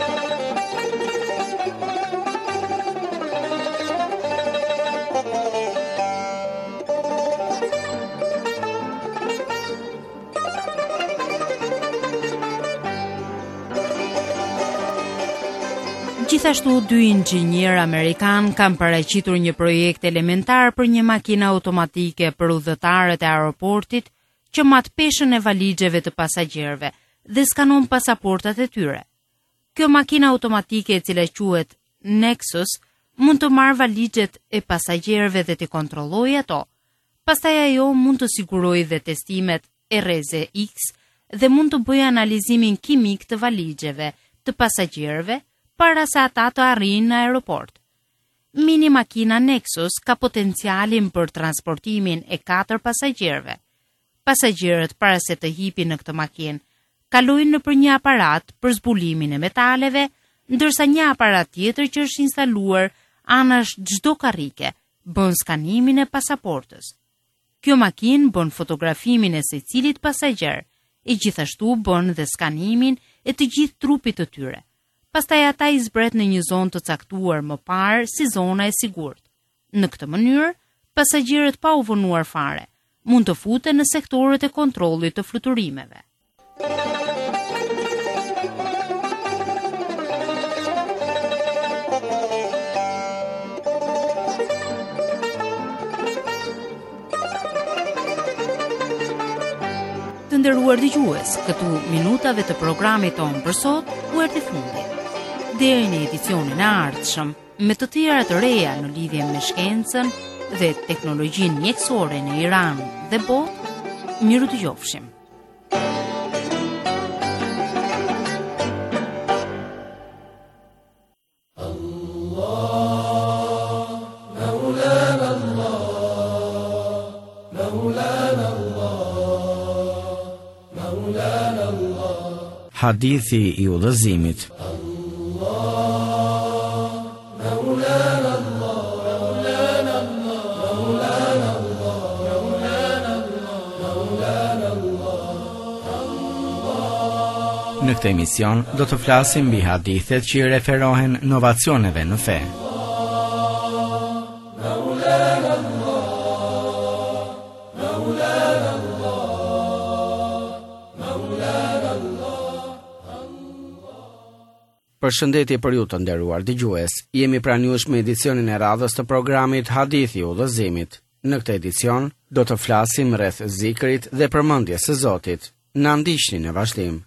Gjithashtu, 2 inxhinier amerikan kanë paraqitur një projekt elementar për një makinë automatike për udhëtarët e aeroportit që mat peshën e valizheve të pasagjerëve dhe skanon pasaportat e tyre. Kjo makinë automatike, e cila quhet Nexus, mund të marrë valizhet e pasagjerëve dhe të kontrollojë ato. Pastaj ajo mund të sigurojë dhe testimet RZ-X dhe mund të bëjë analizimin kimik të valizheve të pasagjerëve para se ata të arrijnë në aeroport. Mini makina Nexus ka potencialin për transportimin e 4 pasagjerëve. Pasagjerët para se të hipin në këtë makinë kalojnë nëpër një aparat për zbulimin e metaleve, ndërsa një aparat tjetër që është instaluar anash çdo karrike bën skanimin e pasaportës. Kjo makinë bën fotografimin e secilit pasagjer, e gjithashtu bën dhe skanimin e të gjithë trupit të tyre. Pastaj ata i zbret në një zonë të caktuar më parë si zona e sigurt. Në këtë mënyrë, pasagjerët pa u vonuar fare mund të futen në sektorët e kontrollit të fluturimeve. Të nderuar dëgjues, këtu minutave të programit tonë për sot u erdhi fundi. Deri në edicionin e ardhshëm, me të tjera të reja në lidhje me shkencën dhe teknologjinë mjekësore në Iran dhe botë, miru dëgjofshim.
Hadithi i udhëzimit. Në këtë emision do të flasim mbi hadithet që i referohen novacioneve në fe. Përshëndetje për ju të nderuar dëgjues. Jemi pranë jush me edicionin e radhës të programit Hadithi Udhëzimit. Në këtë edicion do të flasim rreth zikrit dhe përmendjes së Zotit. Na ndiqni në vazhdim.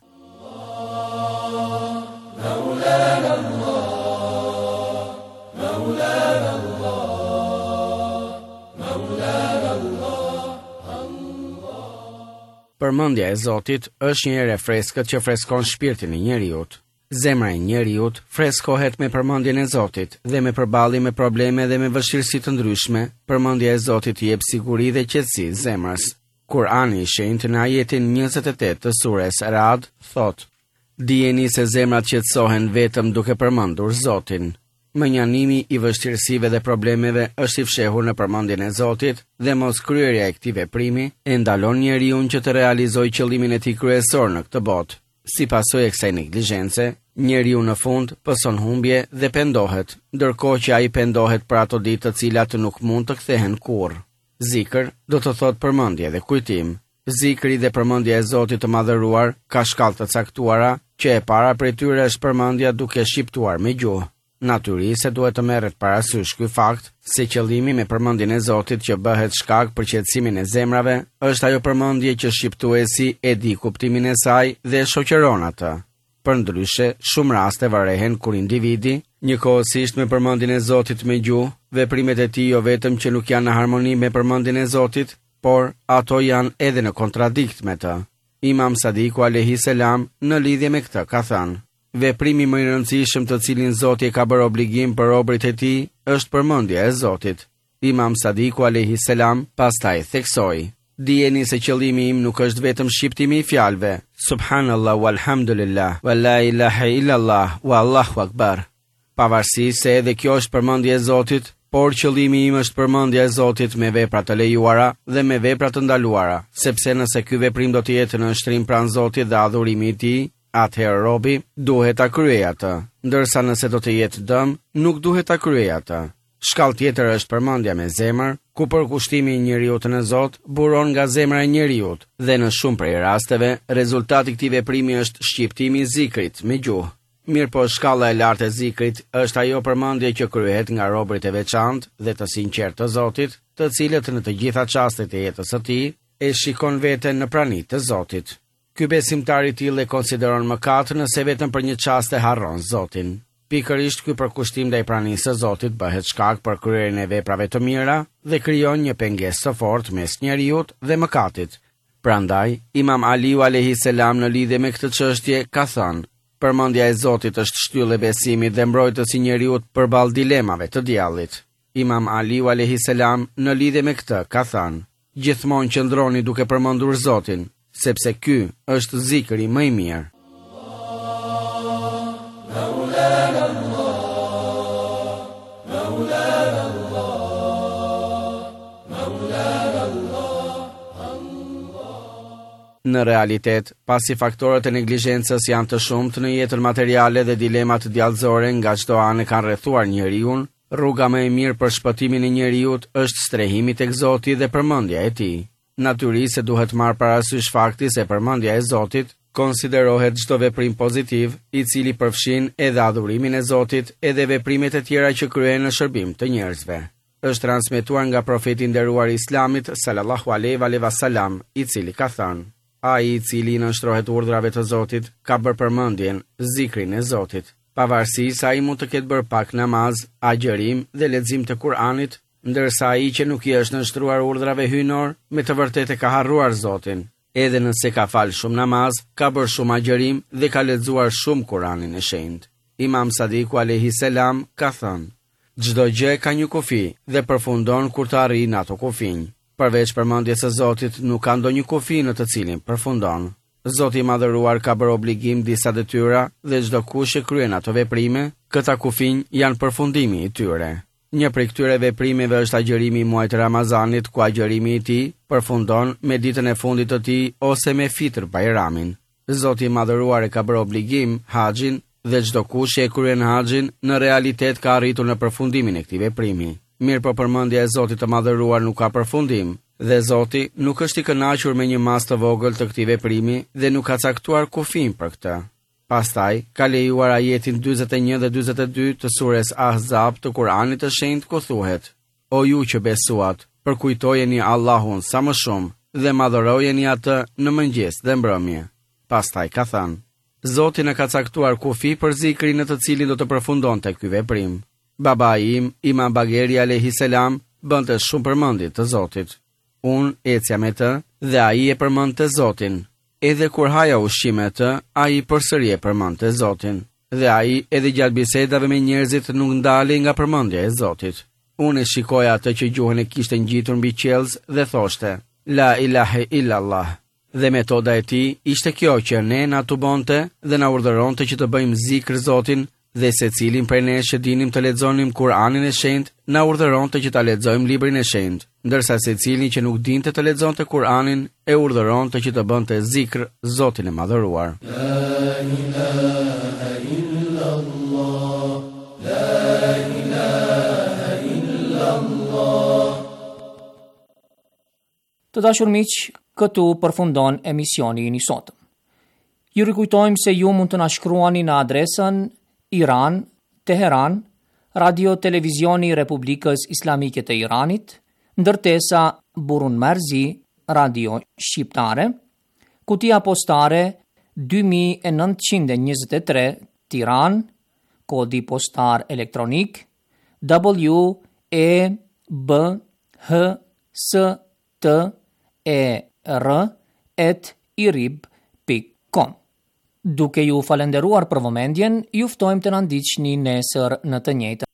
Përmendja e Zotit është një erë freskët që freskon shpirtin e njeriut. Zemra e njeriut freskohet me përmendjen e Zotit dhe me përballje me probleme dhe me vështirësi të ndryshme. Përmendja e Zotit jep siguri dhe qetësi zemrës. Kurani i shenjtë në ajetin 28 të sures Ra'd thot: Dijeni se zemrat qetësohen vetëm duke përmendur Zotin. Mënjanimi i vështirësive dhe problemeve është i fshehur në përmendjen e Zotit dhe mos kryerja e këtij veprimi e ndalon njeriu që të realizojë qëllimin e tij kryesor në këtë botë. Si pasojë e kësaj neglizhence, njeriu në fund pëson humbje dhe pendohet, ndërkohë që ai pendohet për ato ditë të cilat nuk mund të kthehen kurrë. Zikr do të thotë përmendje dhe kujtim. Zikri dhe përmendja e Zotit të madhëruar ka shkallë të caktuara, që e para prej tyre është përmendja duke shqiptuar me gjuhë. Natyrisht se duhet të merret parasysh ky fakt, se qëllimi me përmendjen e Zotit që bëhet shkak për qetësimin e zemrave, është ajo përmendje që shqiptuesi e di kuptimin e saj dhe shoqëron atë. Përndryshe, shumë raste varehen kur individi, njëkohësisht me përmendjen e Zotit me gjuhë, veprimet e tij jo vetëm që nuk janë në harmoni me përmendjen e Zotit, por ato janë edhe në kontradikt me të. Imam Sadiku alayhi salam në lidhje me këtë ka thënë: Veprimi më i rëndësishëm të cilin Zoti e ka bërë obligim për robërit e tij është përmendja e Zotit. Imam Sadiku alayhi salam pastaj theksoi: Dijeni se qëllimi im nuk është vetëm shqiptimi i fjalëve Subhanallah walhamdulillah wa la ilaha illallah wa Allahu akbar. Pavarësisht se edhe kjo është përmendja e Zotit, por qëllimi im është përmendja e Zotit me vepra të lejuara dhe me vepra të ndaluara, sepse nëse ky veprim do të jetë në shtrim pranë Zotit dhe adhurimi i tij, atëherë robi duhet ta kryejë atë, ndërsa nëse do të jetë dëm, nuk duhet ta kryejë atë. Shkallë tjetër është përmendja me zemër, ku përkushtimi i njeriut në Zot buron nga zemra e njeriut, dhe në shumë prej rasteve, rezultati i këtij veprimi është shqiptimi i zikrit me gjuhë. Mirë po shkalla e lartë e zikrit është ajo përmendje që kryhet nga robërit e veçantë dhe të sinqertë të Zotit, të cilët në të gjitha çastet e jetës së tij e shikon veten në praninë të Zotit. Ky besimtar i tillë e konsideron mëkat nëse vetëm për një çast e harron Zotin. Pikërisht ky përkushtim ndaj pranisë së Zotit bëhet shkak për kryerjen e veprave të mira dhe krijon një pengesë të fortë mes njeriu dhe mëkatit. Prandaj, Imam Aliu alayhi salam në lidhje me këtë çështje ka thënë: Përmendja e Zotit është shtyllë e besimit dhe mbrojtës i njeriu përballë dilemave të djallit. Imam Aliu alayhi salam në lidhje me këtë ka thënë: Gjithmonë qëndroni duke përmendur Zotin, sepse ky është zikri më i mirë. Në realitet, pasi faktorët e neglizhencës janë të shumtë në jetën materiale dhe dilemat djallëzore nga çdo anë kanë rrethuar njeriu, rruga më e mirë për shpëtimin e njeriu është strehimi tek Zoti dhe përmendja e tij. Natyrisht se duhet marrë parasysh fakti se përmendja e Zotit konsiderohet çdo veprim pozitiv, i cili përfshin edhe adhurimin e Zotit edhe veprimet e tjera që kryhen në shërbim të njerëzve. Është transmetuar nga profeti i nderuar i Islamit sallallahu alaihi wasallam, i cili ka thënë: Ai i cili nënshtrohet urdhrave të Zotit ka bërë përmendjen, zikrin e Zotit. Pavarësisht se ai mund të ketë bërë pak namaz, agjërim dhe lexim të Kuranit, ndërsa ai që nuk i është nënshtruar urdhrave hyjnor, me të vërtetë ka harruar Zotin. Edhe nëse ka falë shumë namaz, ka bërë shumë agjërim dhe ka lexuar shumë Kuranin e shenjtë. Imam Sadiku alayhi salam ka thënë: Çdo gjë ka një kufi dhe përfundon kur të arrijë ato kufinj. Përveç përmendjes së Zotit nuk ka ndonjë kufi në të cilin përfundon. Zoti i madhëruar ka bërë obligim disa detyra dhe çdo kush që kryen ato veprime, këta kufinj janë përfundimi i tyre. Një prej këtyre veprimeve është agjërimi i muajit Ramazanit, ku agjërimi i tij përfundon me ditën e fundit të tij ose me fitr Bajramin. Zoti i Madhëruar e ka bërë obligim haxhin dhe çdo kush që e kryen haxhin në realitet ka arritur në përfundimin e këtij veprimi. Mirë, po përmendja e Zotit të Madhëruar nuk ka përfundim, dhe Zoti nuk është i kënaqur me një mas të vogël të këtij veprimi dhe nuk ka caktuar kufin për këtë. Pastaj ka lejuar ajetin 41 dhe 42 të sures Ahzab të Kuranit të Shenjtë ku thuhet: O ju që besuat, përkujtojeni Allahun sa më shumë dhe madhërojeni atë në mëngjes dhe mbrëmje. Pastaj ka thënë: Zoti na ka caktuar kufi për zikrin në të cilin do të përfundonte ky veprim. Babai im, Imam Bagheri alayhis salam, bënte shumë përmendje të Zotit. Unë ecja me të dhe ai e përmendte Zotin. Edhe kur haja ushqim me të, ai përsëri e përmendte Zotin. Dhe ai edhe gjatë bisedave me njerëzit nuk ndalej nga përmendja e Zotit. Unë e shikoja atë që gjuhën e kishte ngjitur mbi qelz dhe thoshte: La ilahe illallah. Dhe metoda e tij ishte kjo që ne na tubonte dhe na urdhëronte që të bëjmë zikr Zotin, dhe secilin prej nesh që dinim të lexonim Kur'anin e Shenjtë, na urdhëronte që ta lexojmë librin e Shenjtë, ndërsa secili që nuk dinte të lexonte Kur'anin e urdhëronte që të bënte zikr Zotin e Madhëruar.
La ilaha illallah, la ilaha illallah.
Të dashur miq, këtu përfundon emisioni i sotëm. Ju rikujtojmë se ju mund të na shkruani në adresën Iran, Teheran, Radio Televizioni Republikës Islamike të Iranit, ndërtesa Burun Marzi, Radio Shqiptare, kutia postare 2923 Tiran, kodi postar elektronik WEBHSTER@irib.com. Duke ju falenderuar për vëmendjen, ju ftojmë të na ndiqni nesër në të njëjtën